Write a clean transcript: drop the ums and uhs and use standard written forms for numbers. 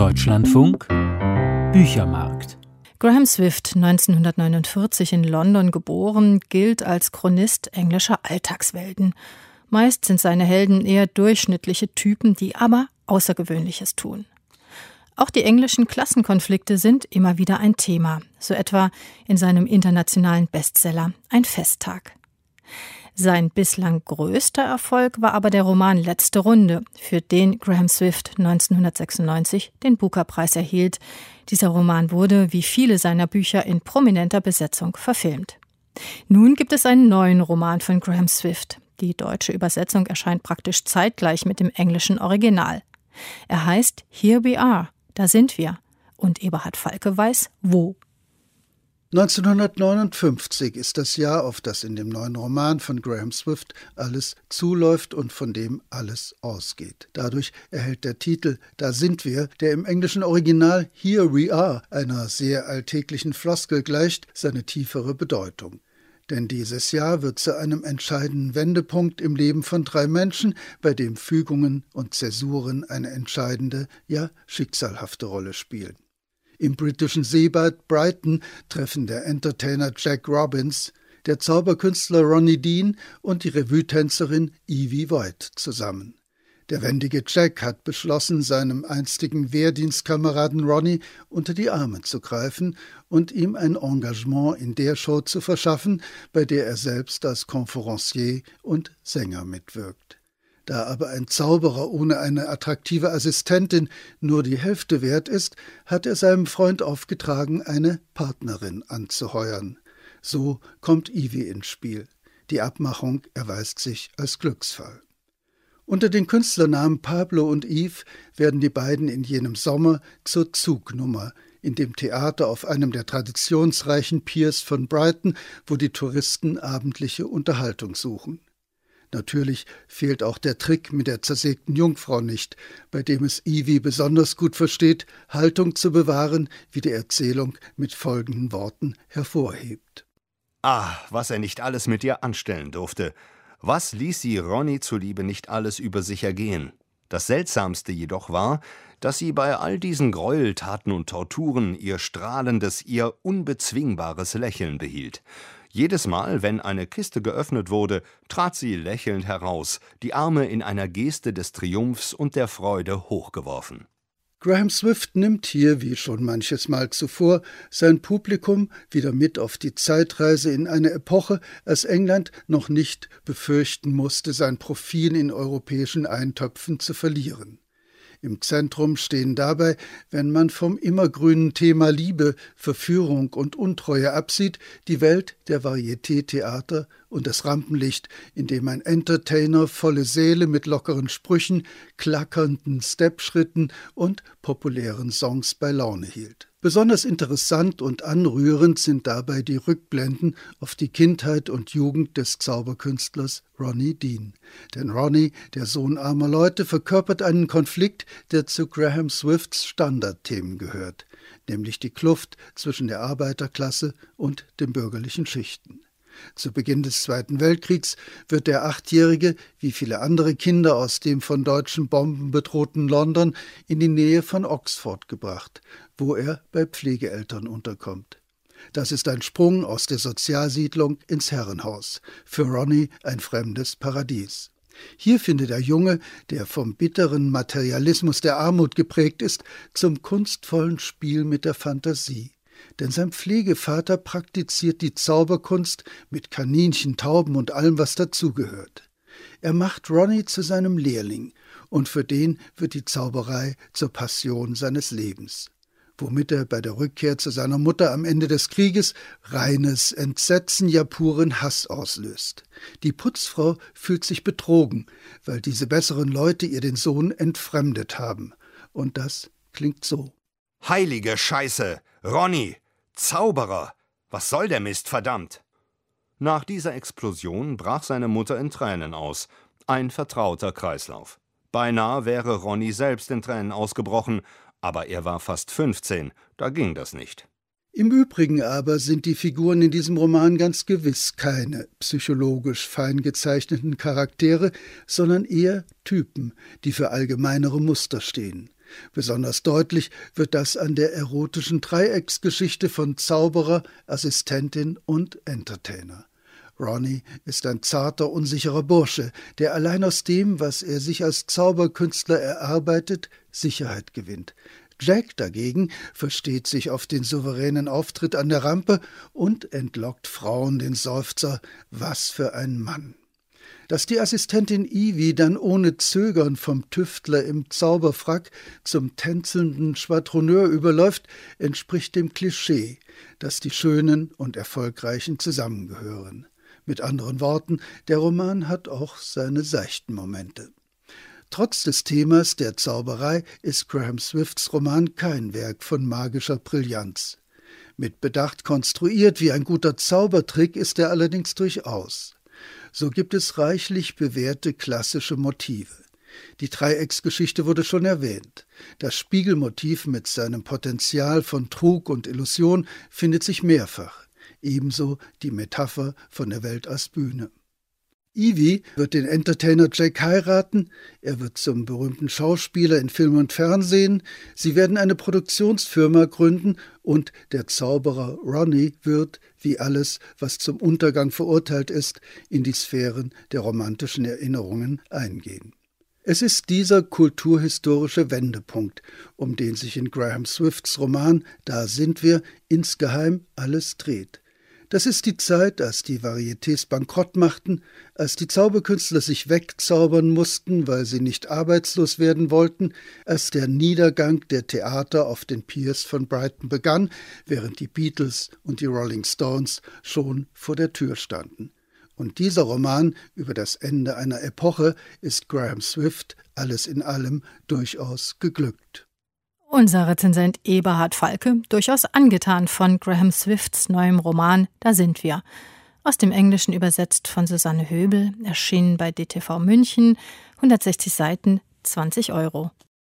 Deutschlandfunk Büchermarkt. Graham Swift, 1949 in London geboren, gilt als Chronist englischer Alltagswelten. Meist sind seine Helden eher durchschnittliche Typen, die aber Außergewöhnliches tun. Auch die englischen Klassenkonflikte sind immer wieder ein Thema, so etwa in seinem internationalen Bestseller »Ein Festtag«. Sein bislang größter Erfolg war aber der Roman »Letzte Runde«, für den Graham Swift 1996 den Booker-Preis erhielt. Dieser Roman wurde, wie viele seiner Bücher, in prominenter Besetzung verfilmt. Nun gibt es einen neuen Roman von Graham Swift. Die deutsche Übersetzung erscheint praktisch zeitgleich mit dem englischen Original. Er heißt »Here We Are«, da sind wir. Und Eberhard Falke weiß, wo. 1959 ist das Jahr, auf das in dem neuen Roman von Graham Swift alles zuläuft und von dem alles ausgeht. Dadurch erhält der Titel »Da sind wir«, der im englischen Original »Here we are« einer sehr alltäglichen Floskel gleicht, seine tiefere Bedeutung. Denn dieses Jahr wird zu einem entscheidenden Wendepunkt im Leben von 3 Menschen, bei dem Fügungen und Zäsuren eine entscheidende, ja schicksalhafte Rolle spielen. Im britischen Seebad Brighton treffen der Entertainer Jack Robbins, der Zauberkünstler Ronnie Dean und die Revue-Tänzerin Evie Voigt zusammen. Der wendige Jack hat beschlossen, seinem einstigen Wehrdienstkameraden Ronnie unter die Arme zu greifen und ihm ein Engagement in der Show zu verschaffen, bei der er selbst als Conferencier und Sänger mitwirkt. Da aber ein Zauberer ohne eine attraktive Assistentin nur die Hälfte wert ist, hat er seinem Freund aufgetragen, eine Partnerin anzuheuern. So kommt Evie ins Spiel. Die Abmachung erweist sich als Glücksfall. Unter den Künstlernamen Pablo und Eve werden die beiden in jenem Sommer zur Zugnummer in dem Theater auf einem der traditionsreichen Piers von Brighton, wo die Touristen abendliche Unterhaltung suchen. Natürlich fehlt auch der Trick mit der zersägten Jungfrau nicht, bei dem es Evie besonders gut versteht, Haltung zu bewahren, wie die Erzählung mit folgenden Worten hervorhebt. Ah, was er nicht alles mit ihr anstellen durfte. Was ließ sie Ronnie zuliebe nicht alles über sich ergehen? Das Seltsamste jedoch war, dass sie bei all diesen Gräueltaten und Torturen ihr strahlendes, ihr unbezwingbares Lächeln behielt. Jedes Mal, wenn eine Kiste geöffnet wurde, trat sie lächelnd heraus, die Arme in einer Geste des Triumphs und der Freude hochgeworfen. Graham Swift nimmt hier, wie schon manches Mal zuvor, sein Publikum wieder mit auf die Zeitreise in eine Epoche, als England noch nicht befürchten musste, sein Profil in europäischen Eintöpfen zu verlieren. Im Zentrum stehen dabei, wenn man vom immergrünen Thema Liebe, Verführung und Untreue absieht, die Welt der Varieté-Theater und das Rampenlicht, in dem ein Entertainer volle Säle mit lockeren Sprüchen, klackernden Stepschritten und populären Songs bei Laune hielt. Besonders interessant und anrührend sind dabei die Rückblenden auf die Kindheit und Jugend des Zauberkünstlers Ronnie Dean. Denn Ronnie, der Sohn armer Leute, verkörpert einen Konflikt, der zu Graham Swifts Standardthemen gehört, nämlich die Kluft zwischen der Arbeiterklasse und den bürgerlichen Schichten. Zu Beginn des Zweiten Weltkriegs wird der 8-Jährige, wie viele andere Kinder aus dem von deutschen Bomben bedrohten London, in die Nähe von Oxford gebracht, wo er bei Pflegeeltern unterkommt. Das ist ein Sprung aus der Sozialsiedlung ins Herrenhaus, für Ronnie ein fremdes Paradies. Hier findet der Junge, der vom bitteren Materialismus der Armut geprägt ist, zum kunstvollen Spiel mit der Fantasie. Denn sein Pflegevater praktiziert die Zauberkunst mit Kaninchen, Tauben und allem, was dazugehört. Er macht Ronnie zu seinem Lehrling und für den wird die Zauberei zur Passion seines Lebens, womit er bei der Rückkehr zu seiner Mutter am Ende des Krieges reines Entsetzen, ja puren Hass auslöst. Die Putzfrau fühlt sich betrogen, weil diese besseren Leute ihr den Sohn entfremdet haben. Und das klingt so. Heilige Scheiße! Ronnie! Zauberer! Was soll der Mist, verdammt! Nach dieser Explosion brach seine Mutter in Tränen aus. Ein vertrauter Kreislauf. Beinahe wäre Ronnie selbst in Tränen ausgebrochen, aber er war fast 15, da ging das nicht. Im Übrigen aber sind die Figuren in diesem Roman ganz gewiss keine psychologisch fein gezeichneten Charaktere, sondern eher Typen, die für allgemeinere Muster stehen. Besonders deutlich wird das an der erotischen Dreiecksgeschichte von Zauberer, Assistentin und Entertainer. Ronnie ist ein zarter, unsicherer Bursche, der allein aus dem, was er sich als Zauberkünstler erarbeitet, Sicherheit gewinnt. Jack dagegen versteht sich auf den souveränen Auftritt an der Rampe und entlockt Frauen den Seufzer: Was für ein Mann! Dass die Assistentin Evie dann ohne Zögern vom Tüftler im Zauberfrack zum tänzelnden Schwadroneur überläuft, entspricht dem Klischee, dass die Schönen und Erfolgreichen zusammengehören. Mit anderen Worten, der Roman hat auch seine seichten Momente. Trotz des Themas der Zauberei ist Graham Swifts Roman kein Werk von magischer Brillanz. Mit Bedacht konstruiert wie ein guter Zaubertrick ist er allerdings durchaus. So gibt es reichlich bewährte klassische Motive. Die Dreiecksgeschichte wurde schon erwähnt. Das Spiegelmotiv mit seinem Potenzial von Trug und Illusion findet sich mehrfach. Ebenso die Metapher von der Welt als Bühne. Evie wird den Entertainer Jack heiraten, er wird zum berühmten Schauspieler in Film und Fernsehen, sie werden eine Produktionsfirma gründen und der Zauberer Ronnie wird, wie alles, was zum Untergang verurteilt ist, in die Sphären der romantischen Erinnerungen eingehen. Es ist dieser kulturhistorische Wendepunkt, um den sich in Graham Swifts Roman »Da sind wir« insgeheim alles dreht. Das ist die Zeit, als die Varietés bankrott machten, als die Zauberkünstler sich wegzaubern mussten, weil sie nicht arbeitslos werden wollten, als der Niedergang der Theater auf den Piers von Brighton begann, während die Beatles und die Rolling Stones schon vor der Tür standen. Und dieser Roman über das Ende einer Epoche ist Graham Swift alles in allem durchaus geglückt. Unser Rezensent Eberhard Falke, durchaus angetan von Graham Swifts neuem Roman »Da sind wir«. Aus dem Englischen übersetzt von Susanne Höbel, erschienen bei DTV München, 160 Seiten, 20 €.